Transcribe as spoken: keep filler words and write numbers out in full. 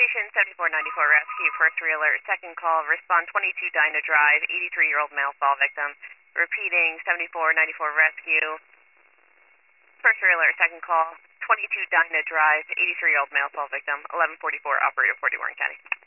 Station seventy-four ninety-four Rescue, first realtor, second call, respond twenty-two Dinah Drive, eighty-three-year-old male fall victim. Repeating, seventy-four ninety-four Rescue, first realtor, second call, twenty-two Dinah Drive, eighty-three-year-old male fall victim, eleven forty-four, operator forty Warren County.